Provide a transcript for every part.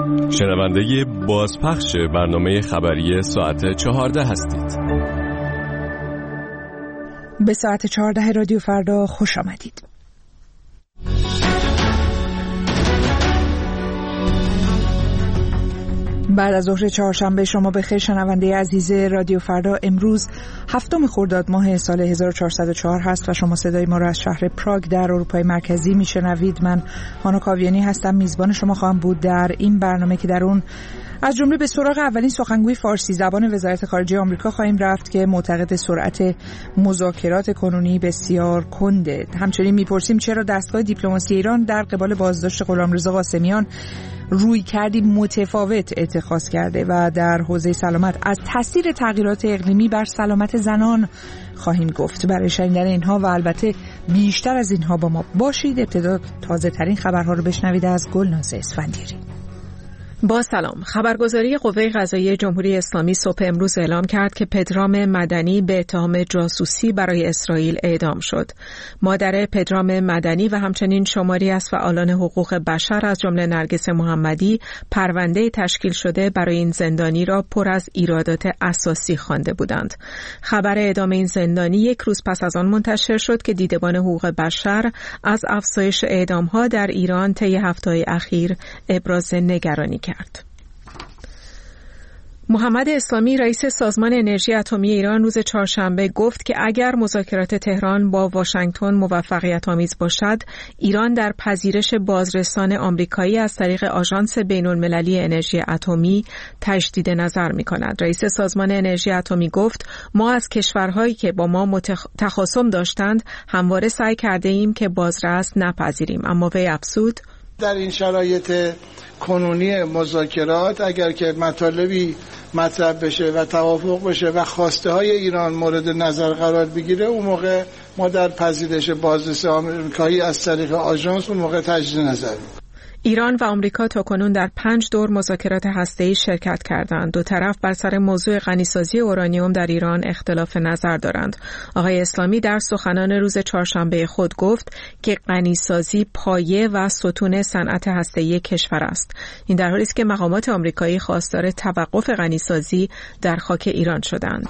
شنونده بازپخش برنامه خبری ساعت 14 هستید. به ساعت 14 رادیو فردا خوش آمدید. بعد از ظهر چهارشنبه شما بخیر شنونده عزیز رادیو فردا. امروز 7 خرداد ماه سال 1404 هست و شما صدای ما را از شهر پراگ در اروپای مرکزی میشنوید. من هانا کاویانی هستم، میزبان شما خواهم بود در این برنامه که در اون از جمله به سراغ اولین سخنگوی فارسی زبان وزارت خارجه آمریکا خواهیم رفت که معتقد سرعت مذاکرات کنونی بسیار کنده. همچنین میپرسیم چرا دستگاه دیپلماسی ایران در قبال بازداشت غلامرضا قاسمیان روی کردی متفاوت اتخاذ کرده و در حوزه سلامت از تاثیر تغییرات اقلیمی بر سلامت زنان خواهیم گفت. برای شنیدن اینها و البته بیشتر از اینها با ما باشید. ابتدا تازه ترین خبرها رو بشنوید از گلناز اسفندیاری. با سلام. خبرگزاری قوه قضاییه جمهوری اسلامی صبح امروز اعلام کرد که پدرام مدنی به اتهام جاسوسی برای اسرائیل اعدام شد. مادر پدرام مدنی و همچنین شماری از فعالان حقوق بشر از جمله نرگس محمدی پرونده تشکیل شده برای این زندانی را پر از ایرادات اساسی خوانده بودند. خبر اعدام این زندانی یک روز پس از آن منتشر شد که دیدبان حقوق بشر از افزایش اعدام‌ها در ایران طی هفته‌های اخیر ابراز نگرانی کرد. محمد اسلامی رئیس سازمان انرژی اتمی ایران روز چهارشنبه گفت که اگر مذاکرات تهران با واشنگتن موفقیت‌آمیز باشد، ایران در پذیرش بازرسان آمریکایی از طریق آژانس بین‌المللی انرژی اتمی تجدید نظر می‌کند. رئیس سازمان انرژی اتمی گفت ما از کشورهایی که با ما تخاصم داشتند همواره سعی کرده ایم که بازرس نپذیریم، اما وی افزود در این شرایط کنونی مذاکرات اگر که مطالبی مطرح بشه و توافق بشه و خواسته های ایران مورد نظر قرار بگیره، اون موقع ما در پذیرش بازرس آمریکایی از طریق آژانس اون موقع تجدید نظر می‌کنیم. ایران و آمریکا تاکنون در 5 دور مذاکرات هسته‌ای شرکت کردند. دو طرف بر سر موضوع غنیسازی اورانیوم در ایران اختلاف نظر دارند. آقای اسلامی در سخنان روز چهارشنبه خود گفت که غنیسازی پایه و ستون صنعت هسته‌ای کشور است. این در حالی است که مقامات آمریکایی خواستار توقف غنیسازی در خاک ایران شدند.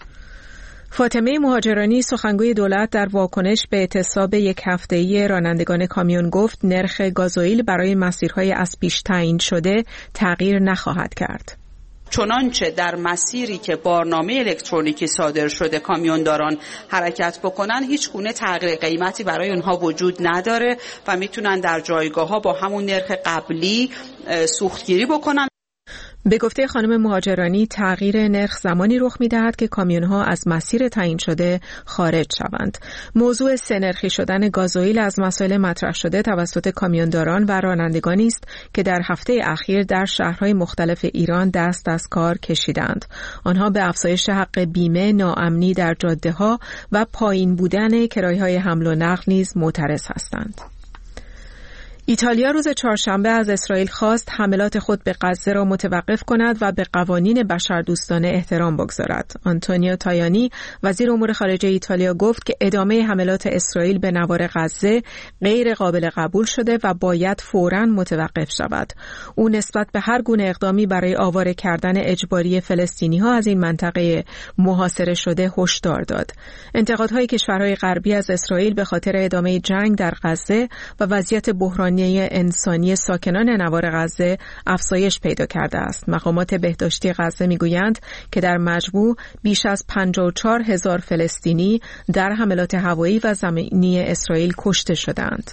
فاطمه مهاجرانی سخنگوی دولت در واکنش به اعتصاب یک هفته‌ای رانندگان کامیون گفت نرخ گازوئیل برای مسیرهای از پیش تعیین شده تغییر نخواهد کرد. چنانچه در مسیری که بارنامه الکترونیکی صادر شده کامیونداران حرکت بکنن، هیچ گونه تغییر قیمتی برای اونها وجود نداره و میتونن در جایگاه‌ها با همون نرخ قبلی سوختگیری بکنن. به گفته خانم مهاجرانی تغییر نرخ زمانی رخ می‌دهد که کامیون‌ها از مسیر تعیین شده خارج شوند. موضوع سه‌نرخی شدن گازوئیل از مسائل مطرح شده توسط کامیونداران و رانندگانی است که در هفته اخیر در شهرهای مختلف ایران دست از کار کشیدند. آنها به افزایش حق بیمه، ناامنی در جاده‌ها و پایین بودن کرایه‌های حمل و نقل نیز معترض هستند. ایتالیا روز چهارشنبه از اسرائیل خواست حملات خود به غزه را متوقف کند و به قوانین بشردوستانه احترام بگذارد. آنتونیو تایانی وزیر امور خارجه ایتالیا گفت که ادامه حملات اسرائیل به نوار غزه غیر قابل قبول شده و باید فوراً متوقف شود. او نسبت به هر گونه اقدامی برای آواره کردن اجباری فلسطینی‌ها از این منطقه محاصره شده هشدار داد. انتقادهای کشورهای غربی از اسرائیل به خاطر ادامه جنگ در غزه و وضعیت بحرانی انسانی ساکنان نوار غزه افزایش پیدا کرده است. مقامات بهداشتی غزه میگویند که در مجموع بیش از 54,000 فلسطینی در حملات هوایی و زمینی اسرائیل کشته شدند.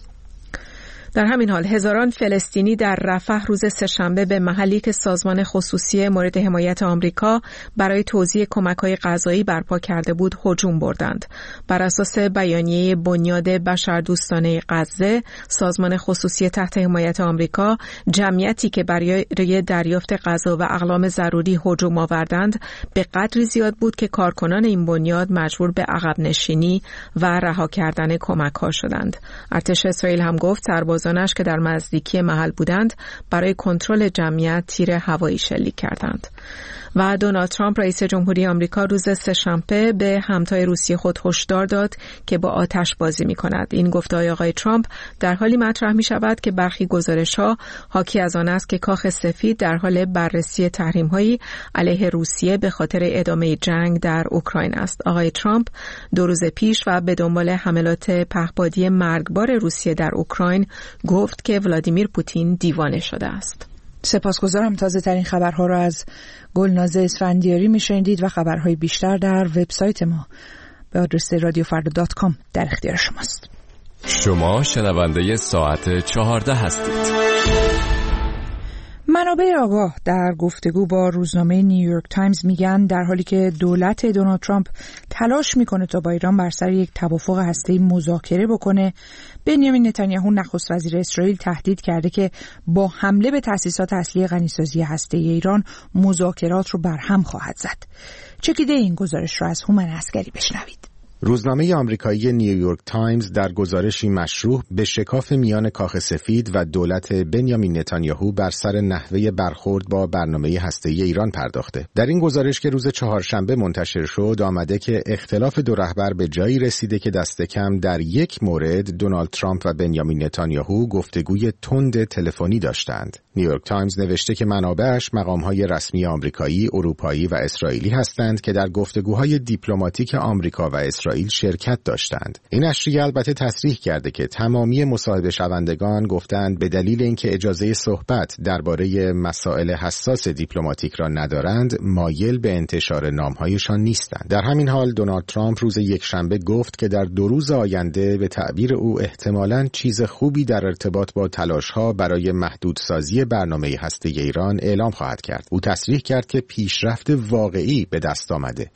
در همین حال هزاران فلسطینی در رفح روز سه‌شنبه به محلی که سازمان خصوصی مورد حمایت آمریکا برای توزیع کمک‌های غذایی برپا کرده بود هجوم بردند. بر اساس بیانیه بنیاد بشردوستانه غزه، سازمان خصوصی تحت حمایت آمریکا جمعیتی که برای دریافت غذا و اقلام ضروری هجوم آوردند به قدری زیاد بود که کارکنان این بنیاد مجبور به عقب نشینی و رها کردن کمک‌ها شدند. ارتش اسرائیل هم گفت سربازانش که در نزدیکی محل بودند برای کنترل جمعیت تیر هوایی شلیک کردند. و دونالد ترامپ رئیس جمهوری آمریکا روز سه‌شنبه به همتای روسیه خود هشدار داد که با آتش بازی می‌کند. این گفته‌های آقای ترامپ در حالی مطرح می‌شود که برخی گزارش‌ها حاکی از آن است که کاخ سفید در حال بررسی تحریم‌هایی علیه روسیه به خاطر ادامه جنگ در اوکراین است. آقای ترامپ 2 روز پیش و به دنبال حملات پهپادی مرگبار روسیه در اوکراین گفت که ولادیمیر پوتین دیوانه شده است. سپاسگزارم. تازه ترین خبرها را از گلناز اسفندیاری میشنیدید و خبرهای بیشتر در وبسایت ما به آدرس radiofrda.com در اختیار شماست. شما شنونده ساعت 14 هستید. منابع آگاه در گفتگو با روزنامه نیویورک تایمز میگن در حالی که دولت دونالد ترامپ تلاش میکنه تا با ایران بر سر یک توافق هسته‌ای مذاکره بکنه، بنیامین نتانیاهو نخست وزیر اسرائیل تهدید کرده که با حمله به تأسیسات اصلی غنیسازی هسته‌ای ایران مذاکرات رو برهم خواهد زد. چکیده این گزارش رو از هومن عسگری بشنوید. روزنامه آمریکایی نیویورک تایمز در گزارشی مشروح به شکاف میان کاخ سفید و دولت بنیامین نتانیاهو بر سر نحوه برخورد با برنامه هسته‌ای ایران پرداخته. در این گزارش که روز چهارشنبه منتشر شد آمده که اختلاف دو رهبر به جایی رسیده که دست کم در یک مورد دونالد ترامپ و بنیامین نتانیاهو گفتگوی تند تلفنی داشتند. نیویورک تایمز نوشته که منابعش مقام‌های رسمی آمریکایی، اروپایی و اسرائیلی هستند که در گفتگوهای دیپلماتیک آمریکا و اسرائیل شرکت داشتند. این نشریه البته تصریح کرده که تمامی مصاحبه شوندگان گفتند به دلیل اینکه اجازه صحبت درباره مسائل حساس دیپلماتیک را ندارند، مایل به انتشار نام‌هایشان نیستند. در همین حال دونالد ترامپ روز یکشنبه گفت که در 2 روز آینده به تعبیر او احتمالاً چیز خوبی در ارتباط با تلاش‌ها برای محدودسازی برنامه هسته ایران اعلام خواهد کرد. او تصریح کرد که پیشرفت واقعی به دست آمده.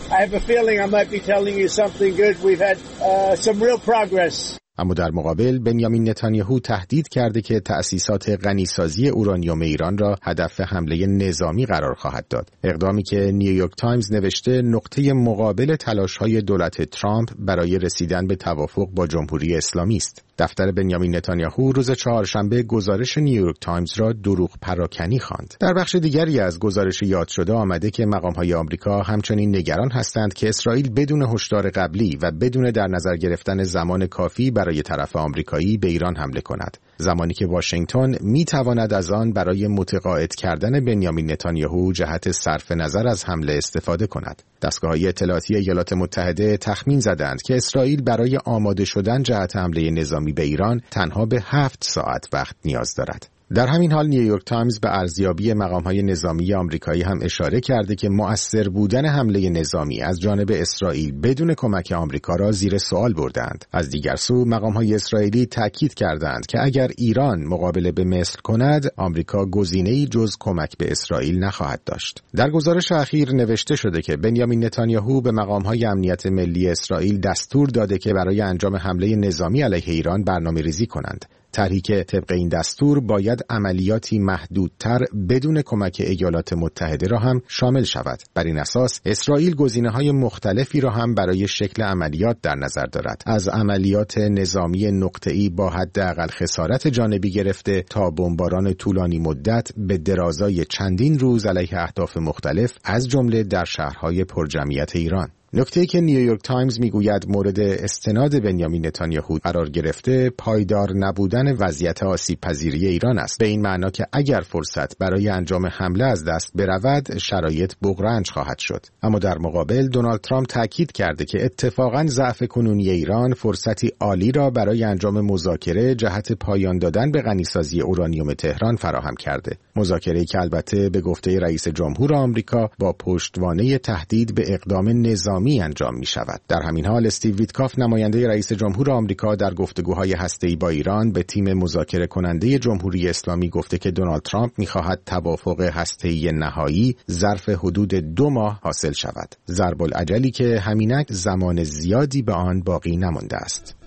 اما در مقابل بنیامین نتانیاهو تهدید کرده که تأسیسات غنیسازی اورانیوم ایران را هدف حمله نظامی قرار خواهد داد. اقدامی که نیویورک تایمز نوشته نقطه مقابل تلاش‌های دولت ترامپ برای رسیدن به توافق با جمهوری اسلامی است. دفتر بنیامین نتانیاهو روز چهارشنبه گزارش نیویورک تایمز را دروغ پراکنی خواند. در بخش دیگری از گزارش یاد شده آمده که مقام‌های آمریکا همچنین نگران هستند که اسرائیل بدون هشدار قبلی و بدون در نظر گرفتن زمان کافی برای طرف آمریکایی به ایران حمله کند، زمانی که واشنگتن می‌تواند از آن برای متقاعد کردن بنیامین نتانیاهو جهت صرف نظر از حمله استفاده کند. دستگاه‌های اطلاعاتی ایالات متحده تخمین زدند که اسرائیل برای آماده شدن جهت حمله نظامی به ایران تنها به 7 ساعت وقت نیاز دارد. در همین حال نیویورک تایمز به ارزیابی مقام‌های نظامی آمریکایی هم اشاره کرده که مؤثر بودن حمله نظامی از جانب اسرائیل بدون کمک آمریکا را زیر سوال بردند. از دیگر سو مقام‌های اسرائیلی تاکید کردند که اگر ایران مقابله به مصر کند، آمریکا گزینه‌ای جز کمک به اسرائیل نخواهد داشت. در گزارش اخیر نوشته شده که بنیامین نتانیاهو به مقام‌های امنیت ملی اسرائیل دستور داده که برای انجام حمله نظامی علیه ایران برنامه‌ریزی کنند. طرحی که طبق این دستور باید عملیاتی محدودتر بدون کمک ایالات متحده را هم شامل شود. بر این اساس اسرائیل گزینه‌های مختلفی را هم برای شکل عملیات در نظر دارد، از عملیات نظامی نقطه‌ای با حداقل خسارت جانبی گرفته تا بمباران طولانی مدت به درازای چندین روز علیه اهداف مختلف، از جمله در شهرهای پرجمعیت ایران. نکته‌ای که نیویورک تایمز میگوید مورد استناد بنیامین نتانیاهو قرار گرفته پایدار نبودن وضعیت آسیب پذیری ایران است، به این معنا که اگر فرصت برای انجام حمله از دست برود شرایط بغرنج خواهد شد. اما در مقابل دونالد ترامپ تاکید کرده که اتفاقاً ضعف کنونی ایران فرصتی عالی را برای انجام مذاکره جهت پایان دادن به غنیسازی اورانیوم تهران فراهم کرده. مذاکره‌ای که البته به گفته رئیس جمهور آمریکا با پشتوانه تهدید به اقدام نظامی انجام می شود. در همین حال استیو ویتکاف نماینده رئیس جمهور آمریکا در گفتگوهای هسته‌ای با ایران به تیم مذاکره کننده جمهوری اسلامی گفته که دونالد ترامپ می خواهد توافق هسته‌ای نهایی ظرف حدود 2 ماه حاصل شود. ضرب الاجلی که همینک زمان زیادی به آن باقی نمانده است.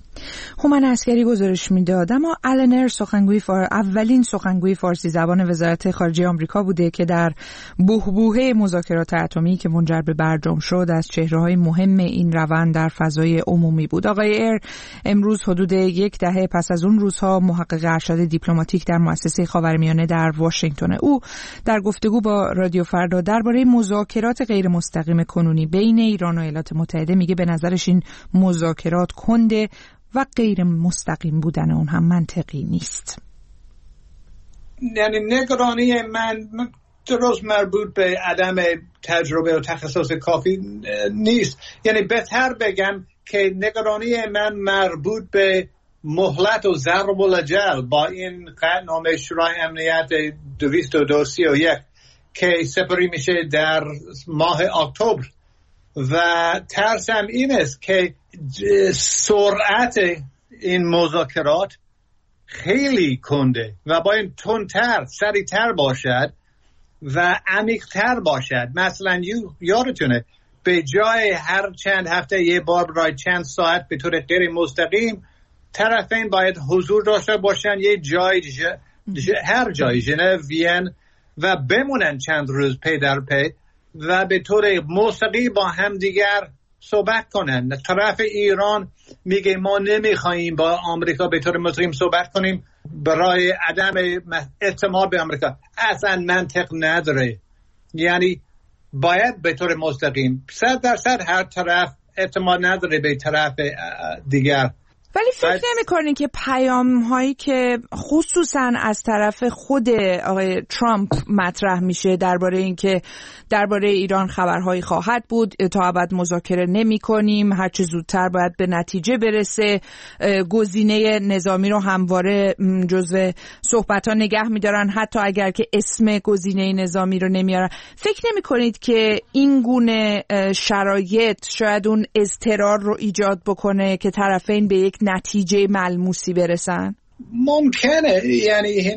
هومن عسکری گزارش میداد. اما آلن اولین سخنگوی فارسی زبان وزارت خارجه آمریکا بوده که در بحبوحه مذاکرات اتمی که منجر به برجام شد از چهره‌های مهم این روند در فضای عمومی بود. آقای ایر امروز حدود یک دهه پس از اون روزها محقق ارشد دیپلماتیک در مؤسسه خاورمیانه در واشنگتن، او در گفتگو با رادیو فردا درباره مذاکرات غیر مستقیم کنونی بین ایران و ایالات متحده میگه به نظرش این مذاکرات کنده و غیر مستقیم بودن اون هم منطقی نیست. یعنی نگرانی من درست مربوط به عدم تجربه و تخصص کافی نیست. یعنی بهتر بگم که نگرانی من مربوط به مهلت و ضرب الاجل با این قطعنامه شورای امنیت 2231 که سپری میشه در ماه اکتبر و ترسم این است که سرعت این مذاکرات خیلی کنده و باید تندتر، سریعتر باشد و عمیق‌تر باشد. مثلا یادتونه به جای هر چند هفته یه بار برای چند ساعت به طور غیر مستقیم طرفین باید حضور داشته باشن یه جای هر جای ژنو، وین و بمونن چند روز پی در پی و به طور مستقیم با هم دیگر صحبت کنن. طرف ایران میگه ما نمیخواییم با آمریکا به طور مستقیم صحبت کنیم برای عدم اعتماد به آمریکا. اصلا منطق نداره. یعنی باید به طور مستقیم 100% هر طرف اعتماد نداره به طرف دیگر. ولی فکر نمی‌کنین که پیام‌هایی که خصوصاً از طرف خود آقای ترامپ مطرح میشه درباره اینکه درباره ایران خبرهایی خواهد بود، تا ابد مذاکره نمی‌کنیم، هر چه زودتر باید به نتیجه برسه، گزینه نظامی رو همواره جزو صحبت‌ها نگه می‌دارن حتی اگر که اسم گزینه نظامی رو نمیارن، فکر نمی‌کنید که این گونه شرایط شاید اون اضطرار رو ایجاد بکنه که طرفین به یک نتیجه ملموسی برسن؟ ممکنه، یعنی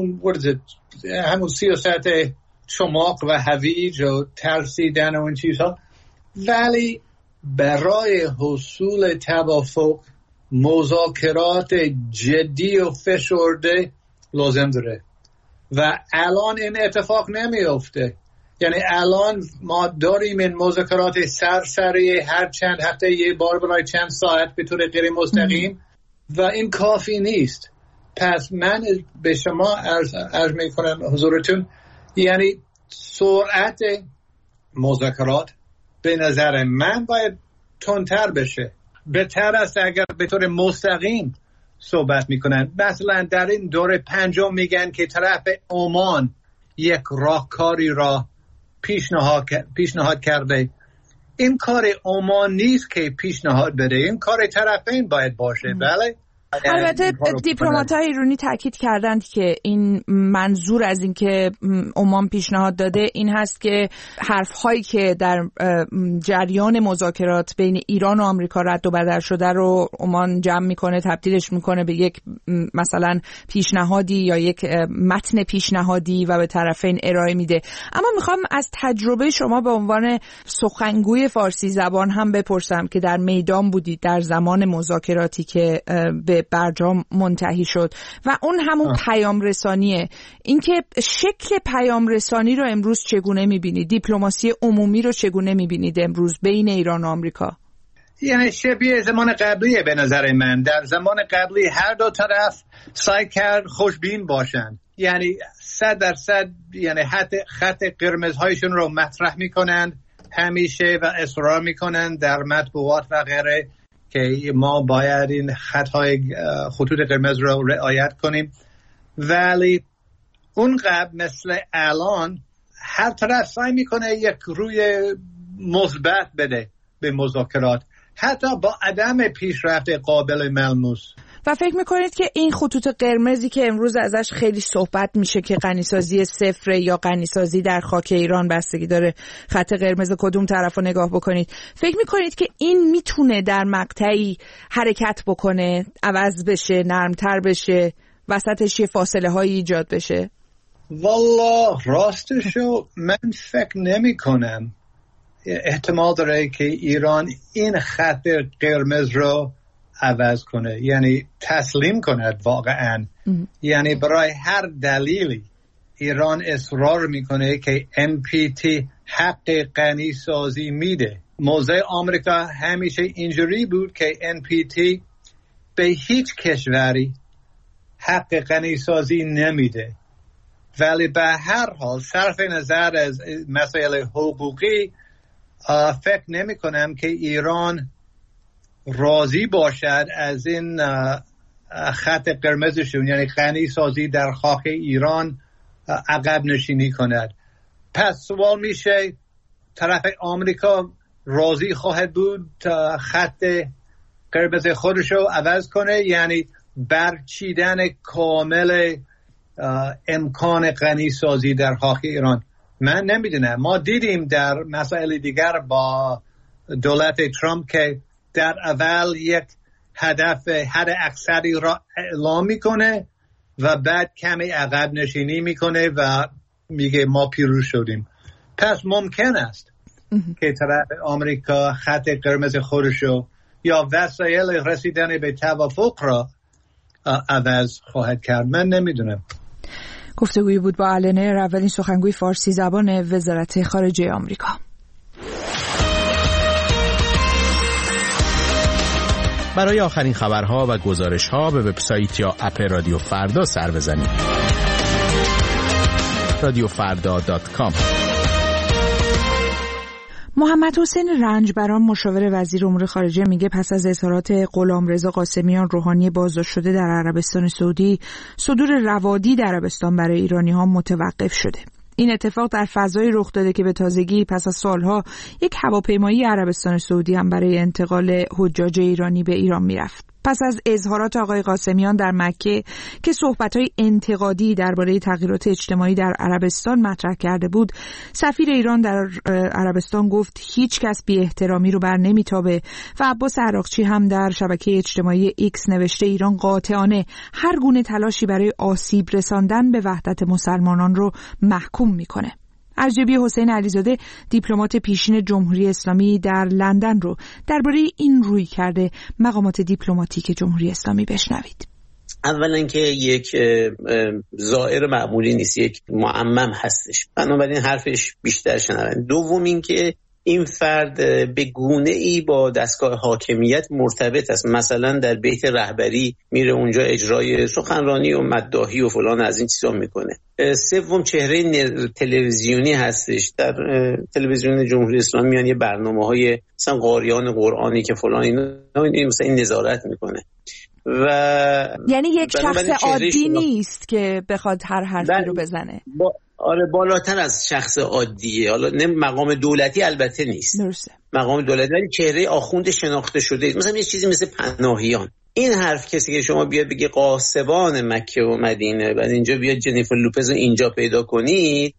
همون سیاست چماق و هویج و ترسیدن و این چیزها، ولی برای حصول توافق مذاکرات جدی و فشرده لازم داره و الان این اتفاق نمیفته. یعنی الان ما داریم این مذاکرات سرسری هر چند هفته یه بار برای چند ساعت به طور غیر مستقیم و این کافی نیست. پس من به شما عرض میکنم حضورتون، یعنی سرعت مذاکرات به نظر من باید تندتر بشه. بهتر است اگر به طور مستقیم صحبت میکنن. مثلا در این دوره پنجم میگن که طرف عمان یک راهکاری را پیشنهاد کرده. این کار عمان نیست که پیشنهاد بده، این کار طرفین باید باشه. بله، البته دیپلمات‌های ایرانی تاکید کردند که این منظور از این که عمان پیشنهاد داده این هست که حرف‌هایی که در جریان مذاکرات بین ایران و آمریکا رد و بدل شده رو عمان جمع میکنه، تبدیلش میکنه به یک مثلا پیشنهادی یا یک متن پیشنهادی و به طرفین ارائه میده. اما میخوام از تجربه شما به عنوان سخنگوی فارسی زبان هم بپرسم که در میدان بودید در زمان مذاکراتی که به برجام منتهی شد و اون همون پیام رسانیه. اینکه شکل پیام رسانی رو امروز چگونه میبینید؟ دیپلماسی عمومی رو چگونه میبینید امروز بین ایران و آمریکا؟ یعنی شبیه زمان قبلیه به نظر من. در زمان قبلی هر دو طرف سعی کرد خوشبین باشن، یعنی 100% یعنی خط قرمزهایشون رو مطرح میکنن همیشه و اصرار میکنن در مطبوعات و غیره که ما باید این خطوط قرمز رو رعایت کنیم. ولی اونقدر مثل الان هر طرف سعی میکنه یک روی مثبت بده به مذاکرات، حتی با عدم پیشرفت قابل ملموس. و فکر میکنید که این خطوط قرمزی که امروز ازش خیلی صحبت میشه که غنیسازی صفر یا غنیسازی در خاک ایران، بستگی داره خط قرمز کدوم طرف رو نگاه بکنید، فکر میکنید که این میتونه در مقطعی حرکت بکنه، عوض بشه، نرمتر بشه، وسطش یه فاصله هایی ایجاد بشه؟ والله راستشو من فکر نمی کنم. احتمال داره که ایران این خط قرمز رو عوض کنه، یعنی تسلیم کند واقعا. یعنی برای هر دلیلی ایران اصرار میکنه که NPT حق غنی سازی میده. موضع آمریکا همیشه اینجوری بود که NPT به هیچ کشوری حق غنی سازی نمیده، ولی به هر حال صرف نظر از مسائل حقوقی فکر نمی کنم که ایران راضی باشد از این خط قرمزشون، یعنی غنی سازی در خاک ایران، عقب نشینی کند. پس سوال میشه طرف آمریکا راضی خواهد بود تا خط قرمز خودشو عوض کنه، یعنی برچیدن کامل امکان غنی سازی در خاک ایران؟ من نمیدونم. ما دیدیم در مسائل دیگر با دولت ترامپ که در اول یک هدف حد اکثری را اعلام میکنه و بعد کمی عقب نشینی میکنه و میگه ما پیروز شدیم. پس ممکن است که طرف آمریکا خط قرمز خودشو یا وسایل رسیدن به توافق را عوض خواهد کرد. من نمیدونم. گفتگویی بود با آلنر، اولین سخنگوی فارسی زبان وزارت خارجه آمریکا. برای آخرین خبرها و گزارش‌ها به وبسایت یا اپ رادیو فردا سر بزنید. radiofarda.com. محمد حسین رنجبران مشاور وزیر امور خارجه میگه پس از اظهارات غلامرضا قاسمیان روحانی بازداشت شده در عربستان سعودی، صدور روادی در عربستان برای ایرانی‌ها متوقف شده. این اتفاق در فضای رخ داده که به تازگی پس از سالها یک هواپیمایی عربستان سعودی هم برای انتقال حجاج ایرانی به ایران میرفت. پس از اظهارات آقای قاسمیان در مکه که صحبت‌های انتقادی درباره تغییرات اجتماعی در عربستان مطرح کرده بود، سفیر ایران در عربستان گفت هیچ کس بی احترامی رو بر نمیتابه و عباس عراقچی هم در شبکه اجتماعی ایکس نوشته ایران قاطعانه هر گونه تلاشی برای آسیب رساندن به وحدت مسلمانان رو محکوم میکنه. ارجبی حسین علیزاده دیپلمات پیشین جمهوری اسلامی در لندن رو درباره این روی کرده مقامات دیپلماتیک جمهوری اسلامی بشنوید. اولا که یک زائر معمولی نیست، یک معمم هستش، بنابراین حرفش بیشتر شنون. دوم این که این فرد به گونه ای با دستگاه حاکمیت مرتبط است، مثلا در بیت رهبری میره اونجا اجرای سخنرانی و مداحی و فلان از این چیزا میکنه. سوم چهره تلویزیونی هستش، در تلویزیون جمهوری اسلامی میان یه برنامه‌های مثلا قاریان قرآنی که فلان این مثلا این نظارت میکنه و یعنی یک شخص عادی نیست که بخواد هر حرفی رو بزنه. آره بالاتر از شخص عادیه. حالا نه مقام دولتی البته نیست، درسته، مقام دولتی ولی چهره آخوند شناخته شده، مثلا یه چیزی مثل پناهیان. این حرف کسی که شما بیاد بگی قاسبان مکه و مدینه بعد اینجا بیاد جنیفر لوپز رو اینجا پیدا کنید،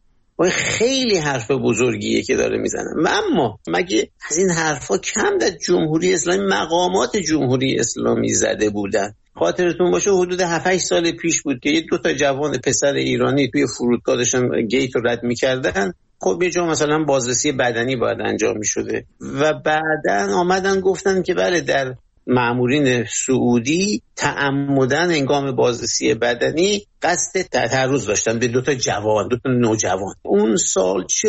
خیلی حرف بزرگیه که داره میزنه. اما مگه از این حرفا کم در جمهوری اسلامی مقامات جمهوری اسلامی زده بودن؟ خاطرتون باشه حدود 7-8 سال پیش بود که 2 جوان پسر ایرانی توی فرودگاه داشتن گیت رو رد می‌کردن. خب یه جا مثلا بازرسی بدنی باید انجام می‌شده و بعدن آمدن گفتن که بله در مامورین سعودی تعمدن هنگام بازرسی بدنی قصد تعرض داشتن به 2 جوان، 2 نوجوان. اون سال چه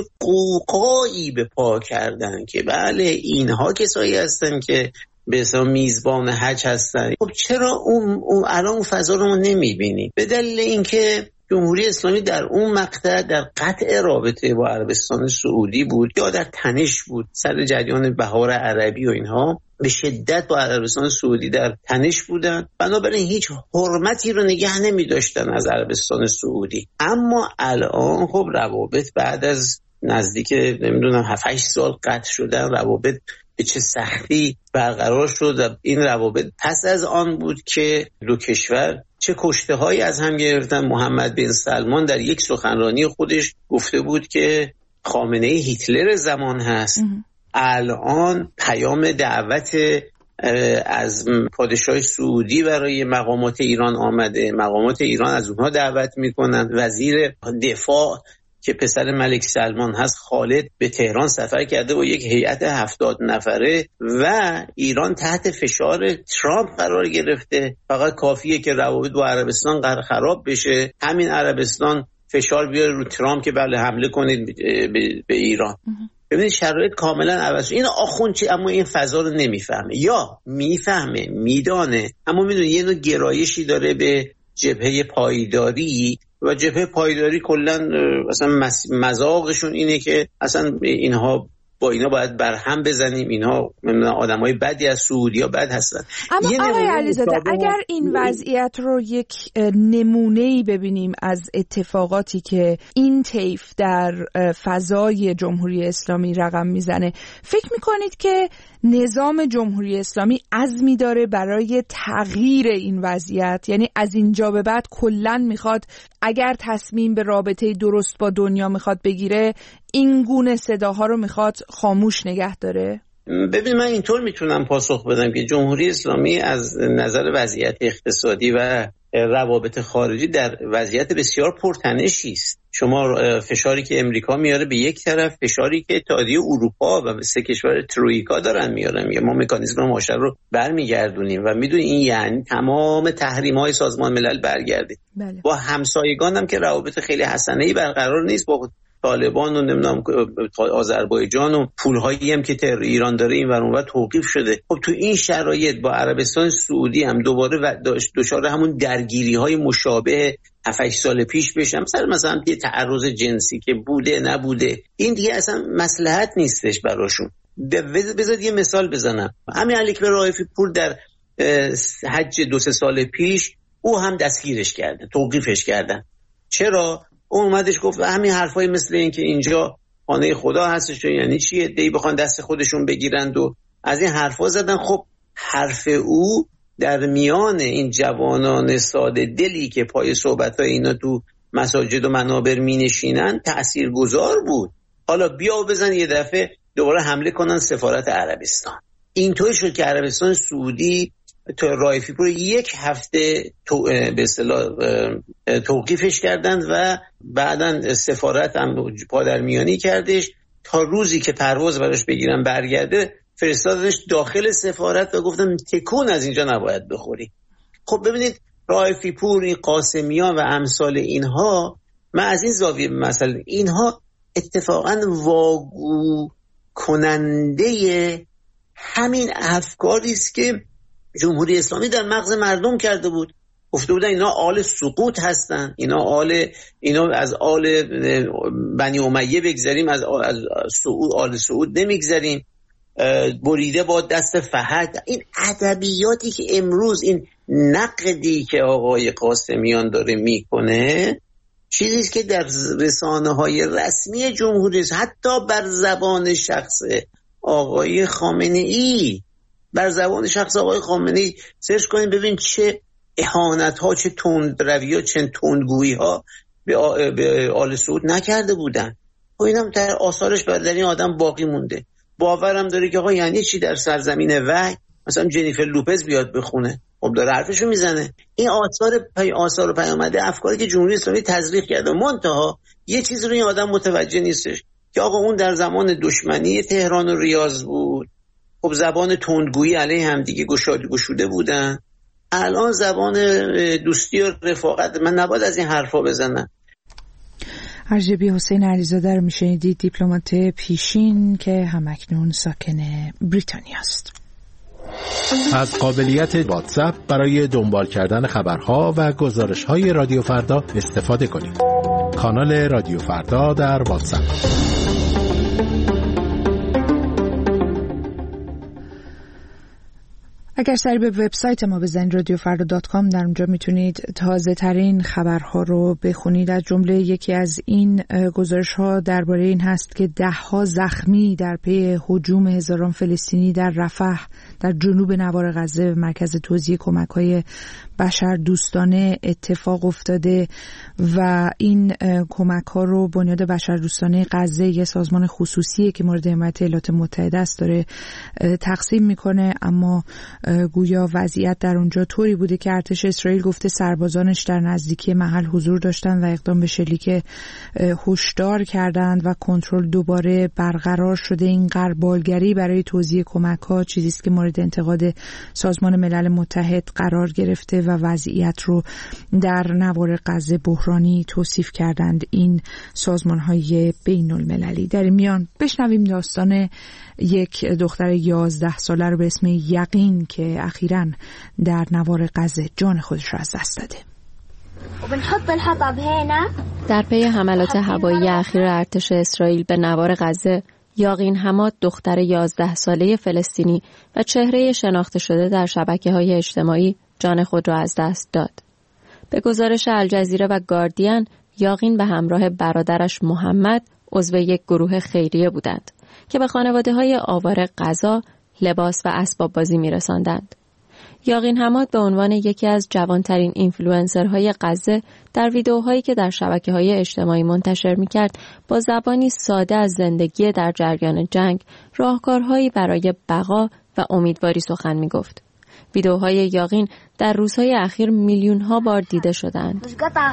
قوقایی به پا کردن که بله اینها کسایی هستن که به اسم میزبان حج هستن. خب چرا اون الان اون فضا رو ما نمیبینیم؟ به دلیل اینکه جمهوری اسلامی در اون مقطع در قطع رابطه با عربستان سعودی بود یا در تنش بود سر جریان بهار عربی و اینها، به شدت با عربستان سعودی در تنش بودن، بنابراین هیچ حرمتی رو نگه نمی داشتن از عربستان سعودی. اما الان خب روابط بعد از نزدیک نمیدونم 7-8 سال قطع شدن، روابط به چه سختی برقرار شد و این روابط پس از آن بود که 2 کشور چه کشته هایی از هم گرفتن. محمد بن سلمان در یک سخنرانی خودش گفته بود که خامنه ای هیتلر زمان هست. الان پیام دعوت از پادشاه سعودی برای مقامات ایران آمده، مقامات ایران از اونها دعوت میکنن. وزیر دفاع که پسر ملک سلمان هست خالد به تهران سفر کرده با یک هیئت 70 نفره و ایران تحت فشار ترامپ قرار گرفته. فقط کافیه که روابط با عربستان خراب بشه، همین عربستان فشار بیاره رو ترامپ که بله حمله کنید به ایران. ببینید شرایط کاملا عوض شد. این آخوند چی؟ اما این فضا رو نمیفهمه، یا میفهمه میدانه اما میدونه یه نوع گرایشی داره به جبهه پایداری و جبهه پایداری کلا اصلا مذاقشون اینه که اصلا اینها با اینا باید برهم بزنیم، اینها آدمای بدی از سعودیا بد هستن. اما آقای علیزاده اگر این وضعیت رو یک نمونه‌ای ببینیم از اتفاقاتی که این طیف در فضای جمهوری اسلامی رقم میزنه، فکر میکنید که نظام جمهوری اسلامی عزمی داره برای تغییر این وضعیت؟ یعنی از اینجا به بعد کلاً میخواد اگر تصمیم به رابطه درست با دنیا میخواد بگیره، این گونه صداها رو میخواد خاموش نگه داره؟ ببین من اینطور میتونم پاسخ بدم که جمهوری اسلامی از نظر وضعیت اقتصادی و روابط خارجی در وضعیت بسیار پرتنشی است. شما فشاری که امریکا میاره به یک طرف، فشاری که اتحادیه اروپا و سه کشور ترویکا دارن میارن، میگه ما مکانیزم معاشره رو برمیگردونیم و میدونی این یعنی تمام تحریم‌های سازمان ملل برگرده. بله. با همسایگان هم که روابط خیلی حسنه‌ای برقرار نیست، با طالبان و نمیدونم آذربایجان و پولهایی هم که ایران داره این ور اونور توقیف شده. خب تو این شرایط با عربستان سعودی هم دوباره دچار همون درگیری‌های مشابه 7-8 سال پیش بشم، مثلا یه تعرض جنسی که بوده نبوده، این دیگه اصلا مصلحت نیستش براشون. بذار یه مثال بزنم. همین علیکبر رائفی پور در حج 2-3 سال پیش او هم دستگیرش کرده، توقیفش کردن. چرا؟ اون اومدش گفت همین حرفای مثل این که اینجا خانه خدا هستش، یعنی چیه دی بخوان دست خودشون بگیرند و از این حرفا زدن. خب حرف او در میان این جوانان ساده دلی که پای صحبت‌های اینا تو مساجد و منابر می‌نشینن تأثیرگذار بود. حالا بیا بزن یه دفعه دوباره حمله کنن سفارت عربستان. اینطوری شد که عربستان سعودی تو رائفی پور 1 هفته به اصطلاح توقیفش کردند و بعداً سفارت هم پادرمیانی کردش تا روزی که پرواز براش بگیرن برگرده، فرستادنش داخل سفارت و گفتن تکون از اینجا نباید بخوری. خب ببینید رائفی پور، این قاسمیان و امثال اینها، من از این زاویه مثلا اینها اتفاقاً واگو کننده همین افکاری است که جمهوری اسلامی در مغز مردم کرده بود. گفته بودن اینا آل سقوط هستن، اینا از آل بنی امیه بگذاریم، از سعود آل سعود نمیگذاریم، بریده با دست فحک. این ادبیاتی که امروز، این نقدی که آقای قاسمیان داره میکنه، چیزی که در رسانه‌های رسمی جمهوری، حتی بر زبان شخص آقای خامنه‌ای، بر زبان شخص آقای خامنه‌ای سرچ کنید ببین چه اهانت‌ها، چه تندروی‌ها، چه تندگویی‌ها به آل سعود نکرده بودن. و اینم در آثارش در این آدم باقی مونده. باورم داره که آقا یعنی چی در سرزمین وحی مثلا جنیفر لوپز بیاد بخونه؟ خب داره حرفشو میزنه. این آثار و پیامده افکاری که جمهوری اسلامی تزریق کرده. منتها یه چیز رو این آدم متوجه نیستش که آقا اون در زمان دشمنی تهران و ریاض بود. خب زبان تندگویی علیه هم دیگه گشوده بودن. الان زبان دوستی و رفاقت، من نباید از این حرفا بزنم. ارجبی حسین علیزاده رو میشنیدید، دیپلمات پیشین که همکنون ساکن بریتانیا است. از قابلیت واتساپ برای دنبال کردن خبرها و گزارش‌های رادیو فردا استفاده کنید. کانال رادیو فردا در واتساپ. اگر سری به وبسایت ما بزنید radiofarda.com، در اونجا میتونید تازه ترین خبرها رو بخونید. از جمله یکی از این گزارش ها درباره این هست که 10 زخمی در پی هجوم هزاران فلسطینی در رفح در جنوب نوار غزه مرکز توزیع کمک‌های بشردوستانه اتفاق افتاده و این کمک‌ها رو بنیاد بشردوستانه غزه، یه سازمان خصوصیه که مورد حمایت ایالات متحده است، داره تقسیم میکنه. اما گویا وضعیت در اونجا طوری بوده که ارتش اسرائیل گفته سربازانش در نزدیکی محل حضور داشتند و اقدام به شلیک هشدار کردند و کنترل دوباره برقرار شده. این غربالگری برای توزیع کمک‌ها چیزی است که مورد انتقاد سازمان ملل متحد قرار گرفته و وضعیت رو در نوار غزه بحرانی توصیف کردند این سازمان‌های بین‌المللی. در میان بشنویم داستان یک دختر 11 ساله رو به اسم یقین که اخیراً در نوار غزه جان خودش رو از دست داده. در پی حملات هوایی اخیر ارتش اسرائیل به نوار غزه، یقین حماد دختر 11 ساله فلسطینی و چهره شناخته شده در شبکه‌های اجتماعی جان خود را از دست داد. به گزارش الجزیره و گاردین، یقین به همراه برادرش محمد عضو یک گروه خیریه بودند که به خانواده‌های آواره غذا، لباس و اسباب بازی می‌رساندند. یقین حماد به عنوان یکی از جوانترین اینفلوئنسرهای غزه در ویدئوهایی که در شبکه‌های اجتماعی منتشر می‌کرد با زبانی ساده از زندگی در جریان جنگ، راهکارهایی برای بقا و امیدواری سخن می‌گفت. ویدئوهای یقین در روزهای اخیر میلیون‌ها بار دیده شدند.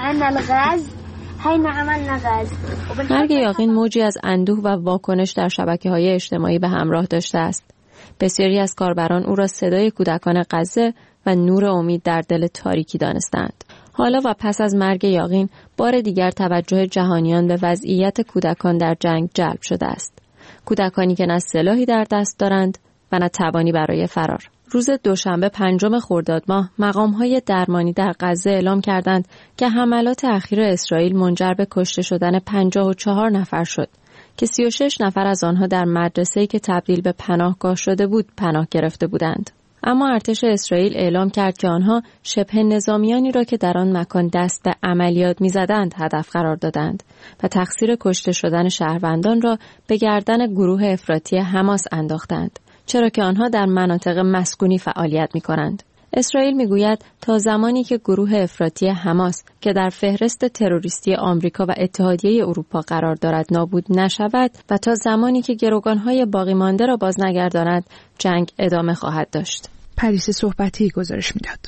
مرگ یقین موجی از اندوه و واکنش در شبکه‌های اجتماعی به همراه داشته است. بسیاری از کاربران او را صدای کودکان غزه و نور امید در دل تاریکی دانستند. حالا و پس از مرگ یقین، بار دیگر توجه جهانیان به وضعیت کودکان در جنگ جلب شده است. کودکانی که نه سلاحی در دست دارند و نه توانی برای فرار. روز دوشنبه 5 خرداد ماه مقام‌های درمانی در غزه اعلام کردند که حملات اخیر اسرائیل منجر به کشته شدن 54 نفر شد که 36 نفر از آنها در مدرسه‌ای که تبدیل به پناهگاه شده بود پناه گرفته بودند. اما ارتش اسرائیل اعلام کرد که آنها شبه نظامیانی را که در آن مکان دست به عملیات می‌زدند هدف قرار دادند و تقصیر کشته شدن شهروندان را به گردن گروه افراطی حماس انداختند، چرا که آنها در مناطق مسکونی فعالیت می‌کنند. اسرائیل میگوید تا زمانی که گروه افراطی حماس که در فهرست تروریستی آمریکا و اتحادیه اروپا قرار دارد نابود نشود و تا زمانی که گروگان‌های باقی مانده را باز نگرداند، جنگ ادامه خواهد داشت. پریس صحبتی گزارش میداد.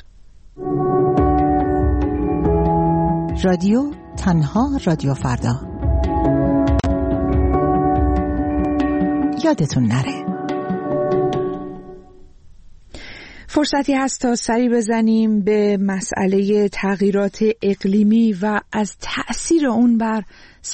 رادیو تنها رادیو فردا. یادتون نره. فرصتی هست تا سری بزنیم به مسئله تغییرات اقلیمی و از تأثیر اون بر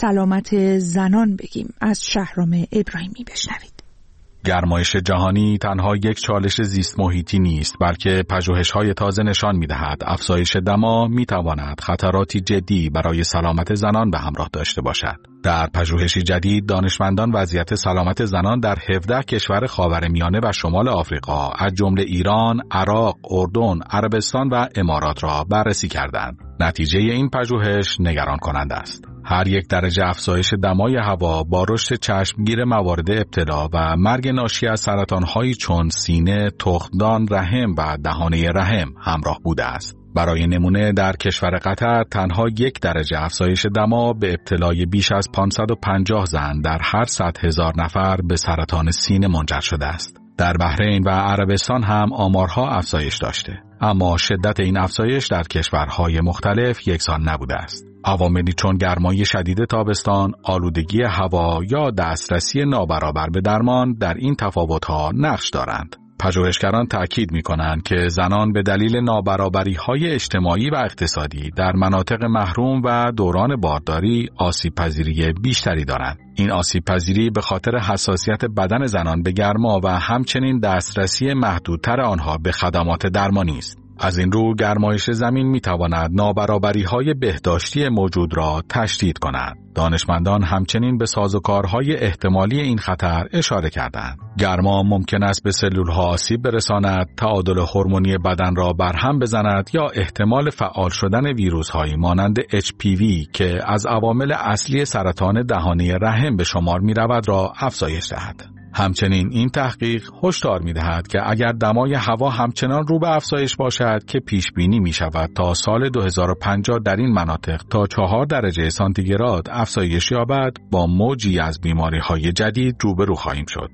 سلامت زنان بگیم. از شهرام ابراهیمی بشنوید. گرمایش جهانی تنها یک چالش زیست محیطی نیست، بلکه پژوهش‌های تازه نشان می‌دهد افزایش دما می‌تواند خطراتی جدی برای سلامت زنان به همراه داشته باشد. در پژوهشی جدید، دانشمندان وضعیت سلامت زنان در 17 کشور خاورمیانه و شمال آفریقا از جمله ایران، عراق، اردن، عربستان و امارات را بررسی کردند. نتیجه این پژوهش نگران کننده است. هر یک درجه افزایش دمای هوا با رشد چشمگیر موارد ابتلا و مرگ ناشی از سرطان‌هایی چون سینه، تخمدان، رحم و دهانه رحم همراه بوده است. برای نمونه در کشور قطر تنها 1 درجه افزایش دما به ابتلای بیش از 550 زن در هر 100,000 نفر به سرطان سینه منجر شده است. در بحرین و عربستان هم آمارها افزایش داشته، اما شدت این افزایش در کشورهای مختلف یکسان نبوده است. عواملی چون گرمای شدید تابستان، آلودگی هوا یا دسترسی نابرابر به درمان در این تفاوت‌ها نقش دارند. پژوهشگران تأکید می‌کنند که زنان به دلیل نابرابری‌های اجتماعی و اقتصادی در مناطق محروم و دوران بارداری آسیب‌پذیری بیشتری دارند. این آسیب‌پذیری به خاطر حساسیت بدن زنان به گرما و همچنین دسترسی محدودتر آنها به خدمات درمانی است. از این رو گرمایش زمین می‌تواند نابرابری‌های بهداشتی موجود را تشدید کند. دانشمندان همچنین به سازوکارهای احتمالی این خطر اشاره کردند. گرما ممکن است به سلول‌ها آسیب برساند، تعادل هورمونی بدن را برهم بزند یا احتمال فعال شدن ویروس‌هایی مانند HPV که از عوامل اصلی سرطان دهانه رحم به شمار می‌رود را افزایش دهد. همچنین این تحقیق هشدار می‌دهد که اگر دمای هوا همچنان رو به افزایش باشد که پیش بینی می‌شود تا سال 2050 در این مناطق تا 4 درجه سانتیگراد افزایش یابد، با موجی از بیماری‌های جدید روبرو خواهیم شد.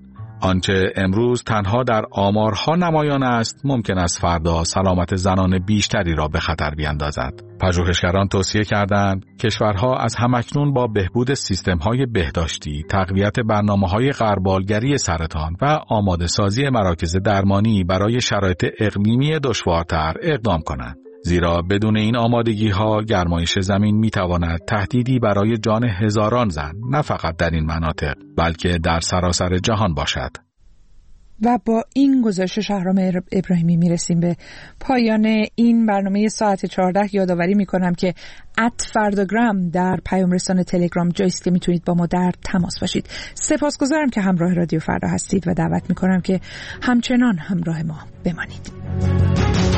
آنچه امروز تنها در آمارها نمایان است، ممکن است فردا سلامت زنان بیشتری را به خطر بیندازد. پژوهشگران توصیه کردند کشورها از همکنون با بهبود سیستم‌های بهداشتی، تقویت برنامه‌های غربالگری سرطان و آماده سازی مراکز درمانی برای شرایط اقلیمی دشوارتر اقدام کنند. زیرا بدون این آمادگی‌ها گرمایش زمین می‌تواند تهدیدی برای جان هزاران زن نه فقط در این مناطق بلکه در سراسر جهان باشد. و با این گزارش شهرام ابراهیمی میرسیم به پایان این برنامه ساعت 14. یادآوری میکنم که @فرداگرام در پیام رسان تلگرام جایی است که میتونید با ما در تماس باشید. سپاسگزارم که همراه رادیو فردا هستید و دعوت میکنم که همچنان همراه ما بمانید.